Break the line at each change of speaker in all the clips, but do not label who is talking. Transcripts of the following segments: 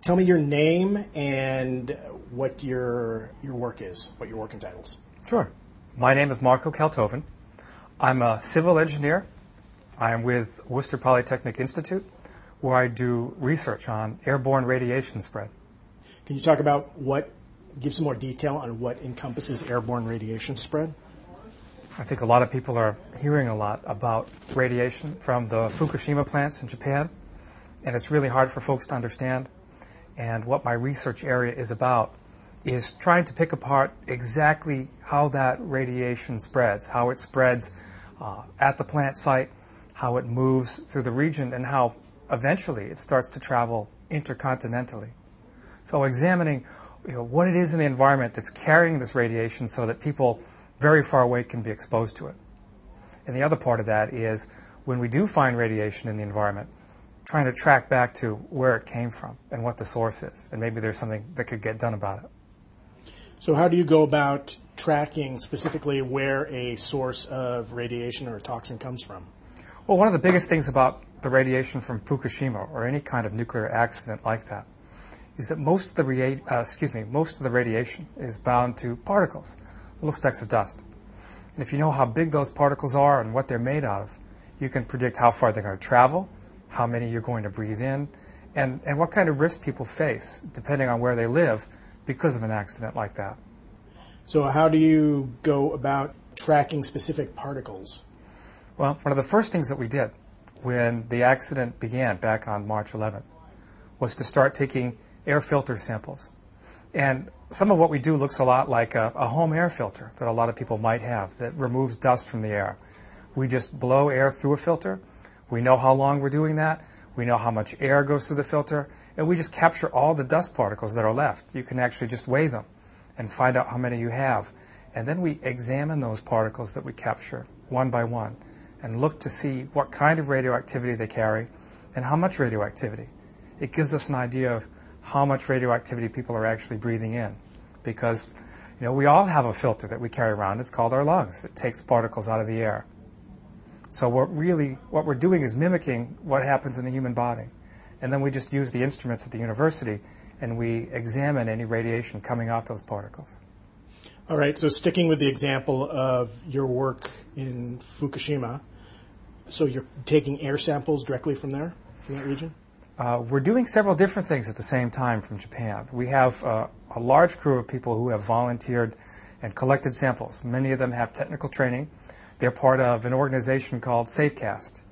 Tell me your name and what your work is, what your work entitles.
Sure. My name is Marco Kaltoven. I'm a civil engineer. I'm with Worcester Polytechnic Institute, where I do research on airborne radiation spread.
Can you talk about give some more detail on what encompasses airborne radiation spread?
I think a lot of people are hearing a lot about radiation from the Fukushima plants in Japan, and it's really hard for folks to understand. And what my research area is about is trying to pick apart exactly how that radiation spreads, how it spreads at the plant site, how it moves through the region, and how eventually it starts to travel intercontinentally. So examining what it is in the environment that's carrying this radiation so that people very far away can be exposed to it. And the other part of that is when we do find radiation in the environment, trying to track back to where it came from and what the source is, and maybe there's something that could get done about it.
So how do you go about tracking specifically where a source of radiation or a toxin comes from?
Well, one of the biggest things about the radiation from Fukushima or any kind of nuclear accident like that is that most of the radiation is bound to particles, little specks of dust. And if you know how big those particles are and what they're made out of, you can predict how far they're going to travel, how many you're going to breathe in, and what kind of risk people face depending on where they live because of an accident like that.
So how do you go about tracking specific particles?
Well, one of the first things that we did when the accident began back on March 11th was to start taking air filter samples. And some of what we do looks a lot like a home air filter that a lot of people might have that removes dust from the air. We just blow air through a filter. We know how long we're doing that. We know how much air goes through the filter. And we just capture all the dust particles that are left. You can actually just weigh them and find out how many you have. And then we examine those particles that we capture one by one and look to see what kind of radioactivity they carry and how much radioactivity. It gives us an idea of how much radioactivity people are actually breathing in. Because, we all have a filter that we carry around. It's called our lungs. It takes particles out of the air. So what we're doing is mimicking what happens in the human body. And then we just use the instruments at the university and we examine any radiation coming off those particles.
All right, so sticking with the example of your work in Fukushima, so you're taking air samples directly from there, from that region?
We're doing several different things at the same time from Japan. We have a large crew of people who have volunteered and collected samples. Many of them have technical training. They're part of an organization called SafeCast.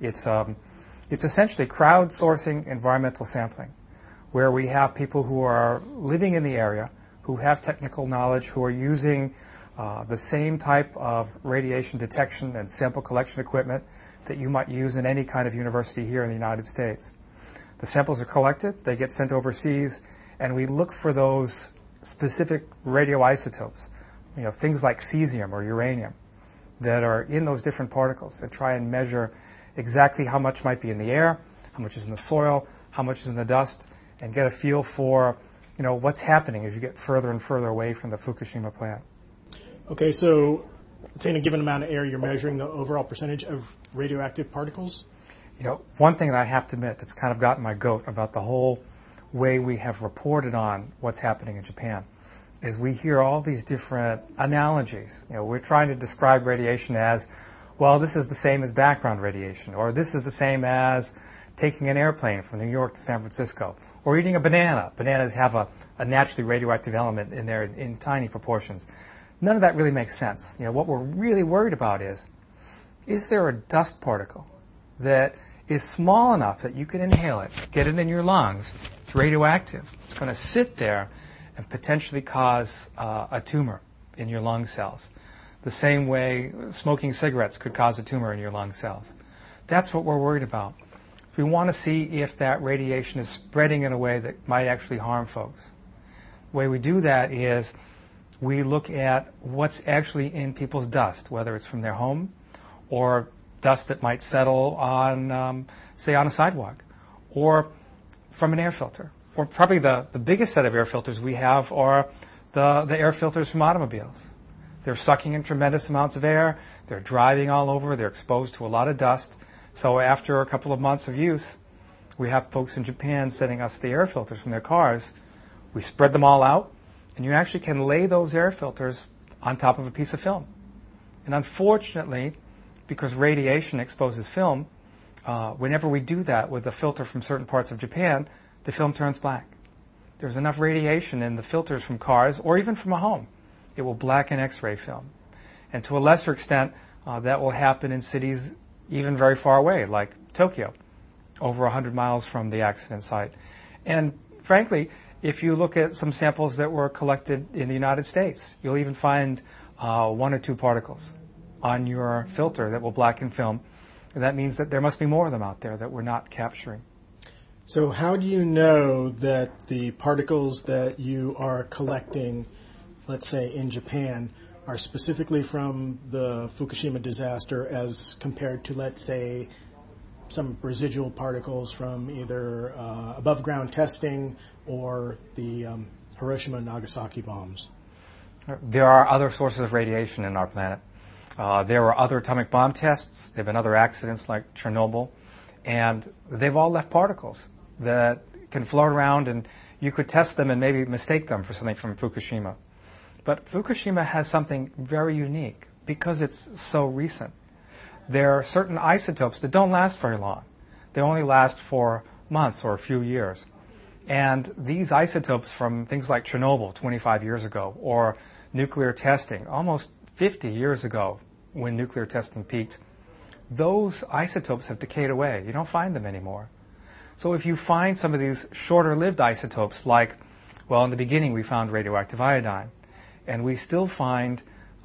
It's essentially crowdsourcing environmental sampling, where we have people who are living in the area, who have technical knowledge, who are using the same type of radiation detection and sample collection equipment that you might use in any kind of university here in the United States. The samples are collected, they get sent overseas, and we look for those specific radioisotopes, things like cesium or uranium that are in those different particles, and try and measure exactly how much might be in the air, how much is in the soil, how much is in the dust, and get a feel for what's happening as you get further and further away from the Fukushima plant.
Okay, so let's say in a given amount of air, you're measuring the overall percentage of radioactive particles?
One thing that I have to admit that's kind of gotten my goat about the whole way we have reported on what's happening in Japan is we hear all these different analogies. We're trying to describe radiation as, well, this is the same as background radiation, or this is the same as taking an airplane from New York to San Francisco, or eating a banana. Bananas have a naturally radioactive element in there in tiny proportions. None of that really makes sense. What we're really worried about is there a dust particle that is small enough that you can inhale it, get it in your lungs? It's radioactive. It's going to sit there and potentially cause a tumor in your lung cells. The same way smoking cigarettes could cause a tumor in your lung cells. That's what we're worried about. We want to see if that radiation is spreading in a way that might actually harm folks. The way we do that is we look at what's actually in people's dust, whether it's from their home or dust that might settle on, say, on a sidewalk, or from an air filter. Or probably the biggest set of air filters we have are the air filters from automobiles. They're sucking in tremendous amounts of air. They're driving all over. They're exposed to a lot of dust. So after a couple of months of use, We have folks in Japan sending us the air filters from their cars. We spread them all out, and you actually can lay those air filters on top of a piece of film. And unfortunately, because radiation exposes film, whenever we do that with a filter from certain parts of Japan, the film turns black. There's enough radiation in the filters from cars or even from a home. It will blacken X-ray film. And to a lesser extent, that will happen in cities even very far away, like Tokyo, over 100 miles from the accident site. And frankly, if you look at some samples that were collected in the United States, you'll even find 1 or 2 particles on your filter that will blacken film. And that means that there must be more of them out there that we're not capturing.
So how do you know that the particles that you are collecting, let's say in Japan, are specifically from the Fukushima disaster as compared to, let's say, some residual particles from either above ground testing or the Hiroshima and Nagasaki bombs?
There are other sources of radiation in our planet. There were other atomic bomb tests. There have been other accidents like Chernobyl. And they've all left particles that can float around, and you could test them and maybe mistake them for something from Fukushima. But Fukushima has something very unique because it's so recent. There are certain isotopes that don't last very long. They only last for months or a few years. And these isotopes from things like Chernobyl 25 years ago, or nuclear testing almost 50 years ago when nuclear testing peaked, those isotopes have decayed away. You don't find them anymore. So if you find some of these shorter-lived isotopes, like, well, in the beginning we found radioactive iodine, and we still find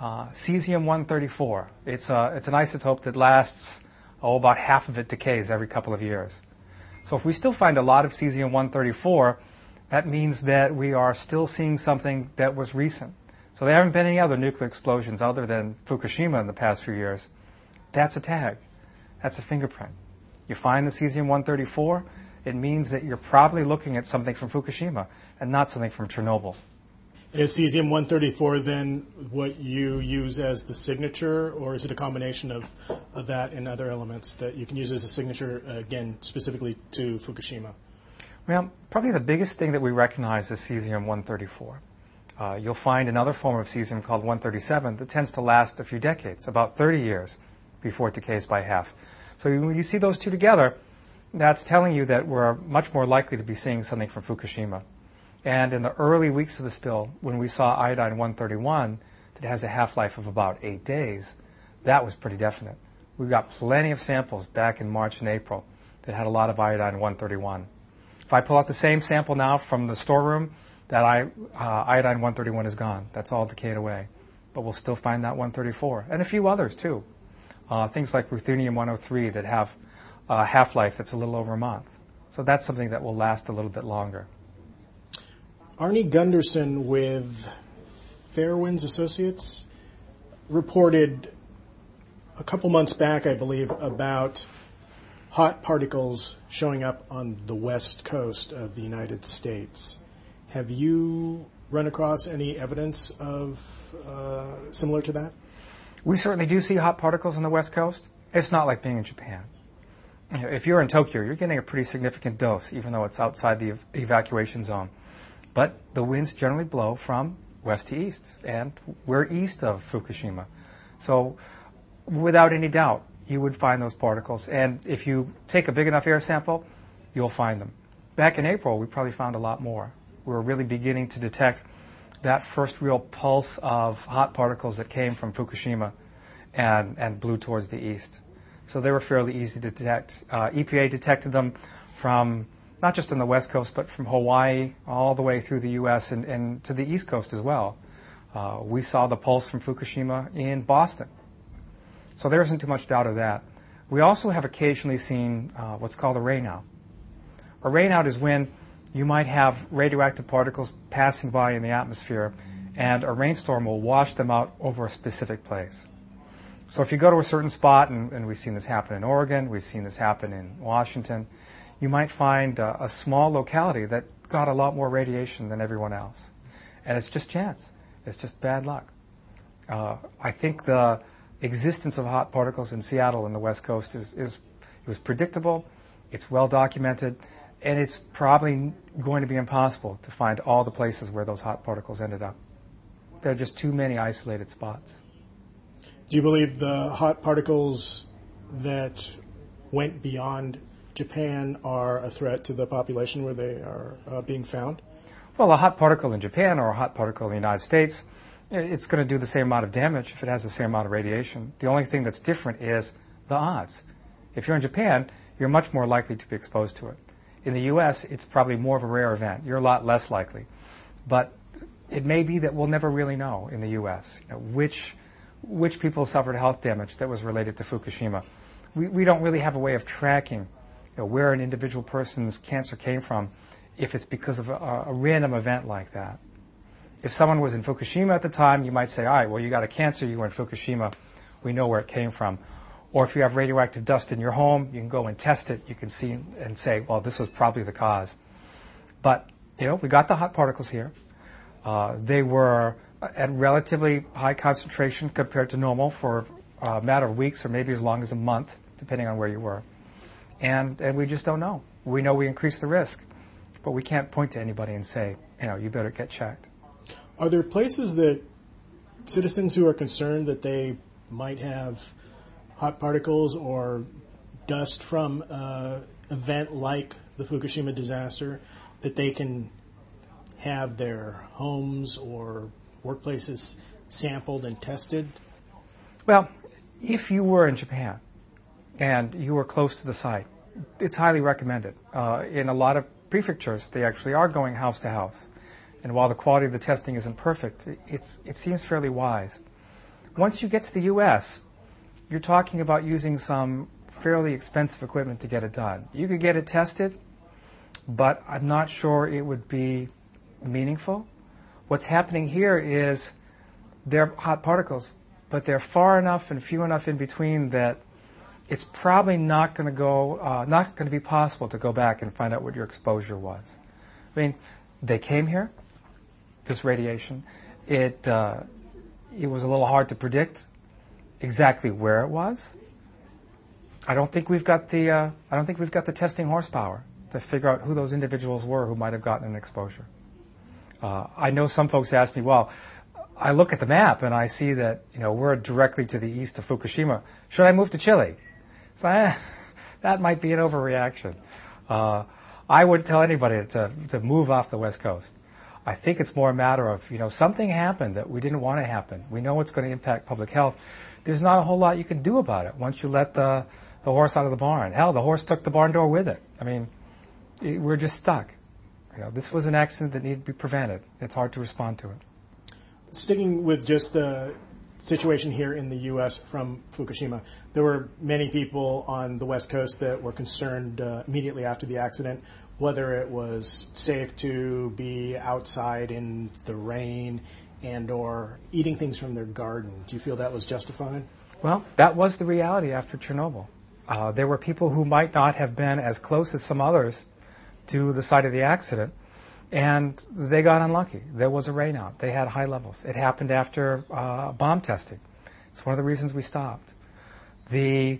cesium-134. It's an isotope that lasts, about half of it decays every couple of years. So if we still find a lot of cesium-134, that means that we are still seeing something that was recent. So there haven't been any other nuclear explosions other than Fukushima in the past few years. That's a tag. That's a fingerprint. You find the cesium-134, it means that you're probably looking at something from Fukushima and not something from Chernobyl.
And is cesium-134 then what you use as the signature, or is it a combination of that and other elements that you can use as a signature, again, specifically to Fukushima?
Well, probably the biggest thing that we recognize is cesium-134. You'll find another form of cesium called 137 that tends to last a few decades, about 30 years before it decays by half. So when you see those two together, that's telling you that we're much more likely to be seeing something from Fukushima. And in the early weeks of the spill, when we saw iodine-131 that has a half-life of about 8 days, that was pretty definite. We got plenty of samples back in March and April that had a lot of iodine-131. If I pull out the same sample now from the storeroom, that iodine-131 is gone. That's all decayed away. But we'll still find that 134, and a few others too. Things like ruthenium-103 that have a half-life that's a little over a month. So that's something that will last a little bit longer.
Arnie Gunderson with Fairwinds Associates reported a couple months back, I believe, about hot particles showing up on the west coast of the United States. Have you run across any evidence of similar to that?
We certainly do see hot particles on the west coast. It's not like being in Japan. If you're in Tokyo, you're getting a pretty significant dose, even though it's outside the evacuation zone. But the winds generally blow from west to east, and we're east of Fukushima. So without any doubt, you would find those particles. And if you take a big enough air sample, you'll find them. Back in April, we probably found a lot more. We were really beginning to detect that first real pulse of hot particles that came from Fukushima and blew towards the east. So they were fairly easy to detect. EPA detected them from not just on the west coast, but from Hawaii all the way through the U.S. and to the east coast as well. We saw the pulse from Fukushima in Boston. So there isn't too much doubt of that. We also have occasionally seen what's called a rainout. A rainout is when you might have radioactive particles passing by in the atmosphere, and a rainstorm will wash them out over a specific place. So if you go to a certain spot, and we've seen this happen in Oregon, we've seen this happen in Washington, you might find a small locality that got a lot more radiation than everyone else. And it's just chance. It's just bad luck. I think the existence of hot particles in Seattle and the West Coast it was predictable, It's well documented, and it's probably going to be impossible to find all the places where those hot particles ended up. There are just too many isolated spots.
Do you believe the hot particles that went beyond Japan are a threat to the population where they are being found?
Well, a hot particle in Japan or a hot particle in the United States, it's going to do the same amount of damage if it has the same amount of radiation. The only thing that's different is the odds. If you're in Japan, you're much more likely to be exposed to it. In the U.S., it's probably more of a rare event. You're a lot less likely. But it may be that we'll never really know in the U.S. Which people suffered health damage that was related to Fukushima. We don't really have a way of tracking where an individual person's cancer came from if it's because of a random event like that. If someone was in Fukushima at the time, you might say, all right, well, you got a cancer, you were in Fukushima, we know where it came from. Or if you have radioactive dust in your home, you can go and test it, you can see and say, well, this was probably the cause. But, we got the hot particles here. They were at relatively high concentration compared to normal for a matter of weeks or maybe as long as a month, depending on where you were. And we just don't know. We know we increased the risk, but we can't point to anybody and say, you better get checked.
Are there places that citizens who are concerned that they might have hot particles or dust from an event like the Fukushima disaster, that they can have their homes or workplaces sampled and tested?
Well, if you were in Japan and you were close to the site, it's highly recommended. In a lot of prefectures, they actually are going house to house. And while the quality of the testing isn't perfect, it seems fairly wise. Once you get to the U.S., you're talking about using some fairly expensive equipment to get it done. You could get it tested, but I'm not sure it would be meaningful. What's happening here is they're hot particles, but they're far enough and few enough in between that it's probably not going to be possible to go back and find out what your exposure was. I mean, they came here, this radiation. It was a little hard to predict exactly where it was. I don't think we've got the testing horsepower to figure out who those individuals were who might have gotten an exposure. I know some folks ask me, well, I look at the map and I see that we're directly to the east of Fukushima. Should I move to Chile? So that might be an overreaction. I wouldn't tell anybody to move off the West Coast. I think it's more a matter of something happened that we didn't want to happen. We know it's going to impact public health. There's not a whole lot you can do about it once you let the horse out of the barn. Hell, the horse took the barn door with it. I mean, we're just stuck. This was an accident that needed to be prevented. It's hard to respond to it.
Sticking with just the situation here in the U.S. from Fukushima, there were many people on the West Coast that were concerned immediately after the accident whether it was safe to be outside in the rain and or eating things from their garden. Do you feel that was justified?
Well, that was the reality after Chernobyl. There were people who might not have been as close as some others to the site of the accident, and they got unlucky. There was a rainout. They had high levels. It happened after bomb testing. It's one of the reasons we stopped. The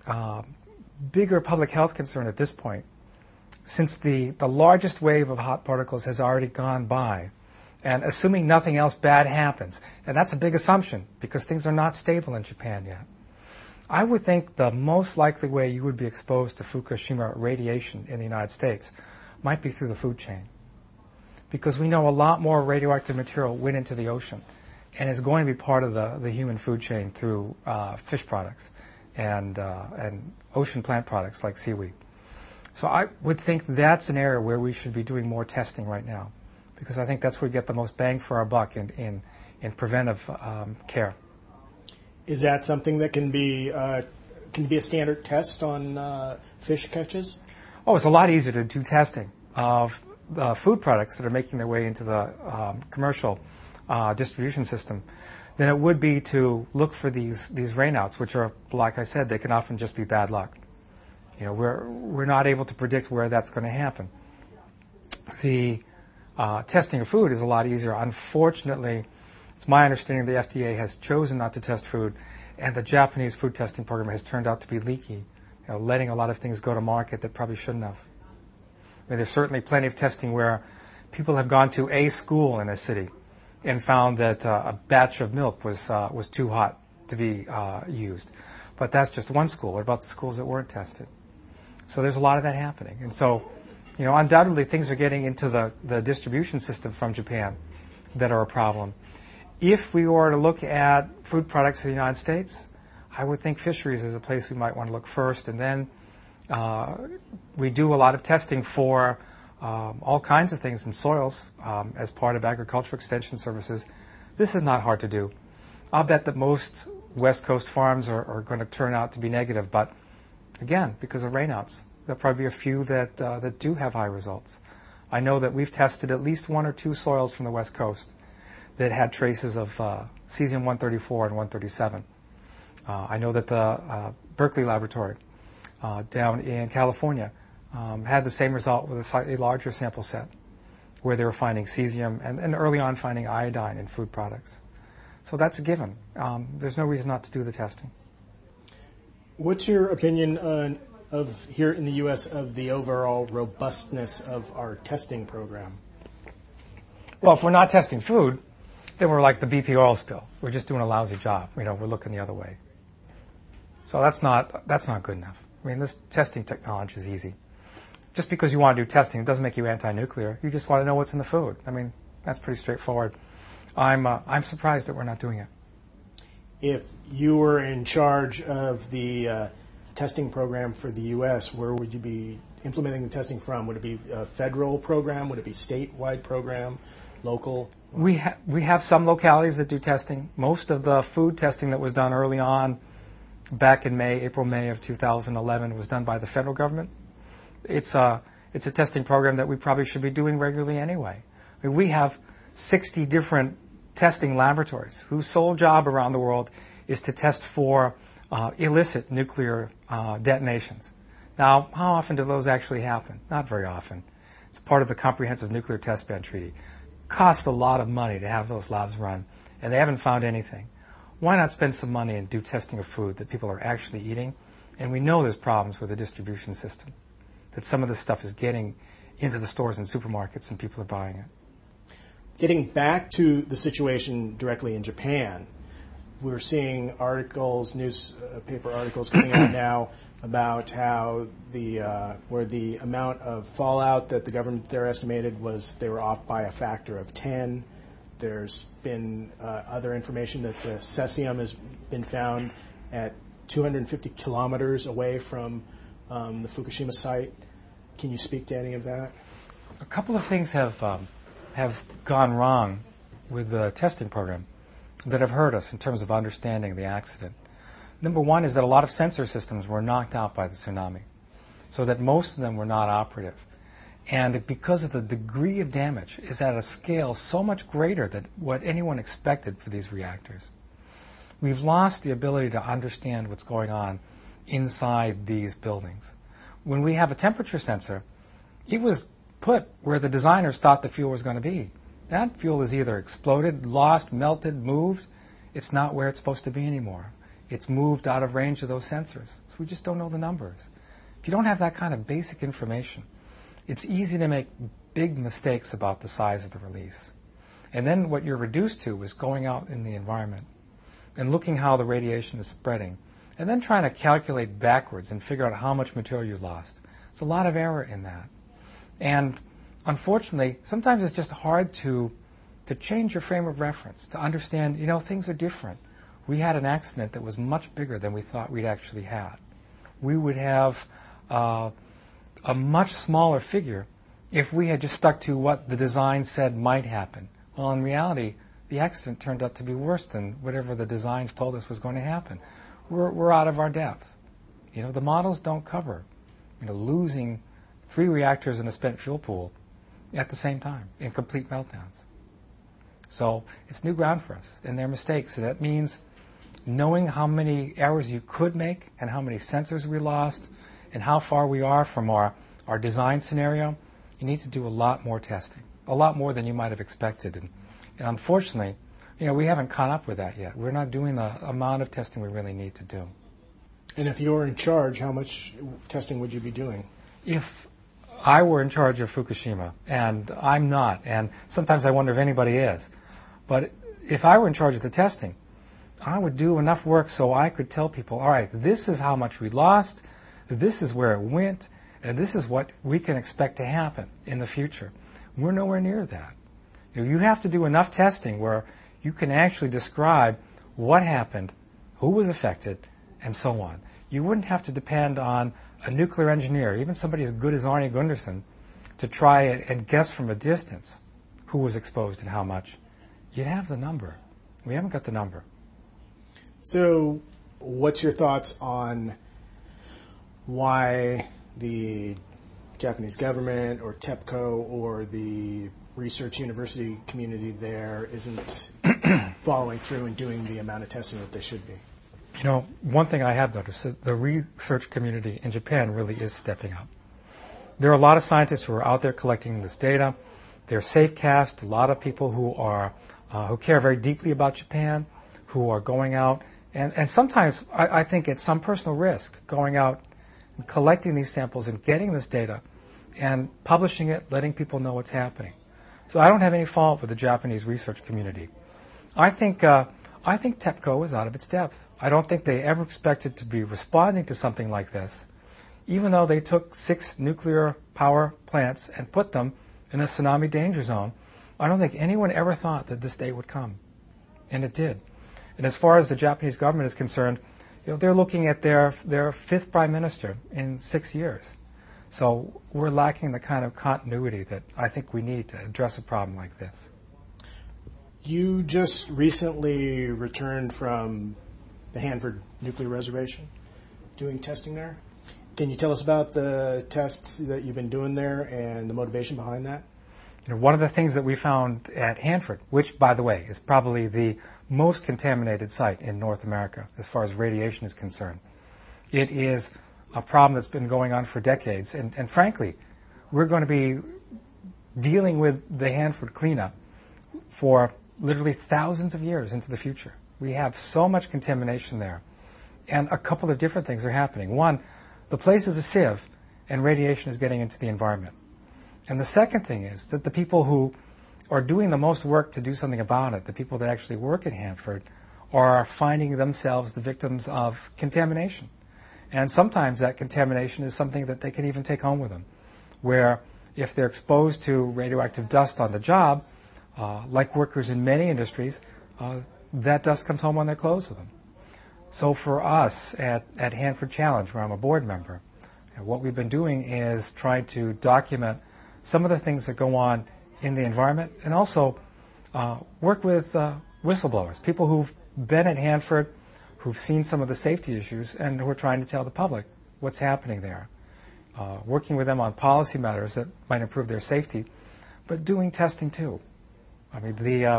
bigger public health concern at this point, since the largest wave of hot particles has already gone by, and assuming nothing else bad happens, and that's a big assumption because things are not stable in Japan yet, I would think the most likely way you would be exposed to Fukushima radiation in the United States might be through the food chain. Because we know a lot more radioactive material went into the ocean and is going to be part of the human food chain through fish products and ocean plant products like seaweed. So I would think that's an area where we should be doing more testing right now, because I think that's where we get the most bang for our buck in preventive care.
Is that something that can be a standard test on fish catches?
Oh, it's a lot easier to do testing of food products that are making their way into the commercial distribution system than it would be to look for these rainouts, which are, like I said, they can often just be bad luck. We're not able to predict where that's going to happen. The testing of food is a lot easier. Unfortunately, it's my understanding the FDA has chosen not to test food, and the Japanese food testing program has turned out to be leaky letting a lot of things go to market that probably shouldn't have. I mean, there's certainly plenty of testing where people have gone to a school in a city and found that a batch of milk was too hot to be used. But that's just one school. What about the schools that weren't tested? So there's a lot of that happening. And so, undoubtedly things are getting into the distribution system from Japan that are a problem. If we were to look at food products in the United States, I would think fisheries is a place we might want to look first. And then we do a lot of testing for all kinds of things in soils as part of agricultural extension services. This is not hard to do. I'll bet that most West Coast farms are going to turn out to be negative, but again, because of rainouts, there'll probably be a few that do have high results. I know that we've tested at least one or two soils from the West Coast that had traces of cesium-134 and 137. I know that the Berkeley laboratory down in California had the same result with a slightly larger sample set, where they were finding cesium and early on finding iodine in food products. So that's a given. There's no reason not to do the testing.
What's your opinion of here in the U.S. of the overall robustness of our testing program?
Well, if we're not testing food, then we're like the BP oil spill. We're just doing a lousy job. We're looking the other way. So that's not good enough. I mean, this testing technology is easy. Just because you want to do testing, it doesn't make you anti-nuclear. You just want to know what's in the food. I mean, that's pretty straightforward. I'm surprised that we're not doing it.
If you were in charge of the testing program for the U.S., where would you be implementing the testing from? Would it be a federal program? Would it be statewide program? Local?
We have some localities that do testing. Most of the food testing that was done early on, back in April, May of 2011, was done by the federal government. It's a testing program that we probably should be doing regularly anyway. I mean, we have 60 different testing laboratories whose sole job around the world is to test for illicit nuclear detonations. Now, how often do those actually happen? Not very often. It's part of the Comprehensive Nuclear Test Ban Treaty. Costs a lot of money to have those labs run, and they haven't found anything. Why not spend some money and do testing of food that people are actually eating? And we know there's problems with the distribution system, that some of this stuff is getting into the stores and supermarkets and people are buying it.
Getting back to the situation directly in Japan, we're seeing articles, newspaper articles coming out now about how where the amount of fallout that the government there estimated was they were off by a factor of 10. There's been other information that the cesium has been found at 250 kilometers away from the Fukushima site. Can you speak to any of that?
A couple of things have gone wrong with the testing program that have hurt us in terms of understanding the accident. Number one is that a lot of sensor systems were knocked out by the tsunami, so that most of them were not operative. And because of the degree of damage is at a scale so much greater than what anyone expected for these reactors, we've lost the ability to understand what's going on inside these buildings. When we have a temperature sensor, it was put where the designers thought the fuel was going to be. That fuel is either exploded, lost, melted, moved. It's not where it's supposed to be anymore. It's moved out of range of those sensors. So we just don't know the numbers. If you don't have that kind of basic information, it's easy to make big mistakes about the size of the release. And then what you're reduced to is going out in the environment and looking how the radiation is spreading, and then trying to calculate backwards and figure out how much material you lost. There's a lot of error in that. And unfortunately, sometimes it's just hard to change your frame of reference, to understand, things are different. We had an accident that was much bigger than we thought we'd actually had. We would have a much smaller figure if we had just stuck to what the design said might happen. Well, in reality, the accident turned out to be worse than whatever the designs told us was going to happen. We're out of our depth. The models don't cover, losing 3 reactors in a spent fuel pool at the same time in complete meltdowns. So it's new ground for us, and there are mistakes. And that means knowing how many errors you could make and how many sensors we lost and how far we are from our design scenario, you need to do a lot more testing, a lot more than you might have expected. And unfortunately, we haven't caught up with that yet. We're not doing the amount of testing we really need to do.
And if you're in charge, how much testing would you be doing?
If I were in charge of Fukushima, and I'm not, and sometimes I wonder if anybody is, but if I were in charge of the testing, I would do enough work so I could tell people, all right, this is how much we lost, this is where it went, and this is what we can expect to happen in the future. We're nowhere near that. You have to do enough testing where you can actually describe what happened, who was affected, and so on. You wouldn't have to depend on a nuclear engineer, even somebody as good as Arnie Gundersen, to try and guess from a distance who was exposed and how much. You'd have the number. We haven't got the number.
So what's your thoughts on why the Japanese government or TEPCO or the research university community there isn't following through and doing the amount of testing that they should be?
One thing I have noticed is the research community in Japan really is stepping up. There are a lot of scientists who are out there collecting this data. There's SafeCast, a lot of people who care very deeply about Japan, who are going out, and sometimes I think at some personal risk, going out and collecting these samples and getting this data and publishing it, letting people know what's happening. So I don't have any fault with the Japanese research community. I think TEPCO is out of its depth. I don't think they ever expected to be responding to something like this, even though they took 6 nuclear power plants and put them in a tsunami danger zone. I don't think anyone ever thought that this day would come, and it did. And as far as the Japanese government is concerned, they're looking at their 5th prime minister in 6 years. So we're lacking the kind of continuity that I think we need to address a problem like this.
You just recently returned from the Hanford Nuclear Reservation, doing testing there. Can you tell us about the tests that you've been doing there and the motivation behind that?
One of the things that we found at Hanford, which, by the way, is probably the most contaminated site in North America as far as radiation is concerned, it is a problem that's been going on for decades. And frankly, we're going to be dealing with the Hanford cleanup for literally thousands of years into the future. We have so much contamination there. And a couple of different things are happening. One, the place is a sieve, and radiation is getting into the environment. And the second thing is that the people who are doing the most work to do something about it, the people that actually work at Hanford, are finding themselves the victims of contamination. And sometimes that contamination is something that they can even take home with them, where if they're exposed to radioactive dust on the job, like workers in many industries, that dust comes home on their clothes with them. So for us at Hanford Challenge, where I'm a board member, what we've been doing is trying to document some of the things that go on in the environment, and also work with whistleblowers, people who've been at Hanford, who've seen some of the safety issues, and who are trying to tell the public what's happening there. Working with them on policy matters that might improve their safety, but doing testing too. I mean,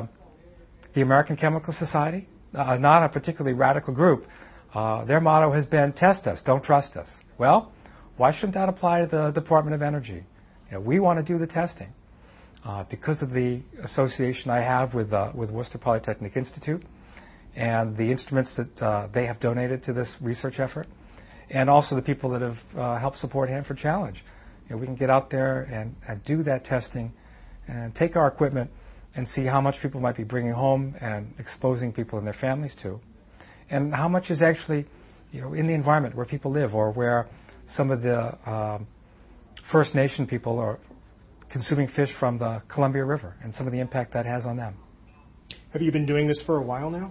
the American Chemical Society, not a particularly radical group, their motto has been, test us, don't trust us. Well, why shouldn't that apply to the Department of Energy? We want to do the testing. Because of the association I have with Worcester Polytechnic Institute and the instruments that they have donated to this research effort, and also the people that have helped support Hanford Challenge, we can get out there and do that testing and take our equipment and see how much people might be bringing home and exposing people and their families to, and how much is actually in the environment where people live, or where some of the First Nation people are consuming fish from the Columbia River and some of the impact that has on them.
Have you been doing this for a while now?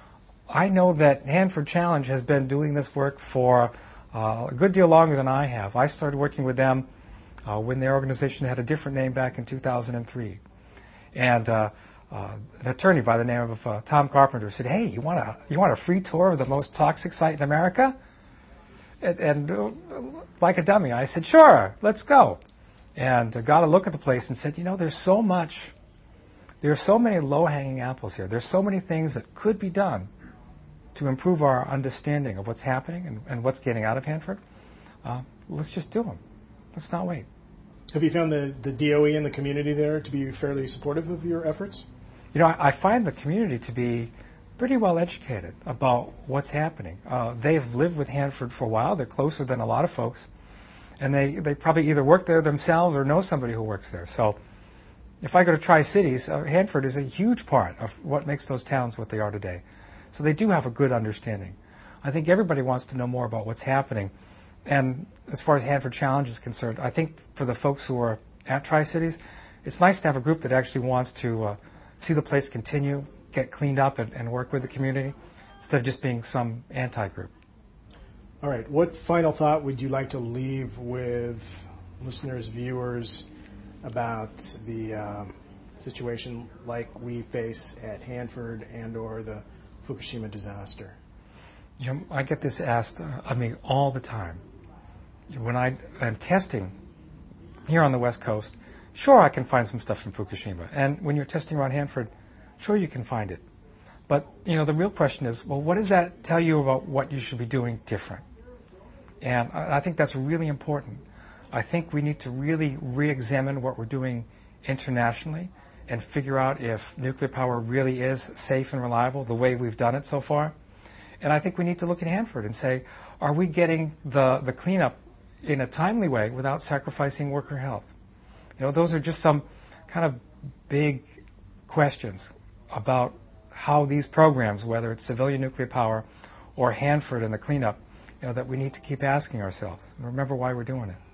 I know that Hanford Challenge has been doing this work for a good deal longer than I have. I started working with them when their organization had a different name back in 2003. And an attorney by the name of Tom Carpenter said, "Hey, you want a free tour of the most toxic site in America?" And like a dummy, I said, "Sure, let's go." And got a look at the place and said, there's so many low-hanging apples here. There's so many things that could be done to improve our understanding of what's happening and what's getting out of Hanford. Let's just do them. Let's not wait.
Have you found the DOE and the community there to be fairly supportive of your efforts?
I find the community to be pretty well educated about what's happening. They've lived with Hanford for a while. They're closer than a lot of folks. And they probably either work there themselves or know somebody who works there. So if I go to Tri-Cities, Hanford is a huge part of what makes those towns what they are today. So they do have a good understanding. I think everybody wants to know more about what's happening. And as far as Hanford Challenge is concerned, I think for the folks who are at Tri-Cities, it's nice to have a group that actually wants to see the place continue, get cleaned up, and work with the community, instead of just being some anti-group.
All right. What final thought would you like to leave with listeners, viewers, about the situation like we face at Hanford and or the Fukushima disaster?
You know, I get this asked all the time. When I'm testing here on the West Coast, sure, I can find some stuff from Fukushima. And when you're testing around Hanford, sure, you can find it. But, the real question is, well, what does that tell you about what you should be doing different? And I think that's really important. I think we need to really re-examine what we're doing internationally and figure out if nuclear power really is safe and reliable the way we've done it so far. And I think we need to look at Hanford and say, are we getting the cleanup in a timely way without sacrificing worker health? Those are just some kind of big questions about how these programs, whether it's civilian nuclear power or Hanford and the cleanup, that we need to keep asking ourselves and remember why we're doing it.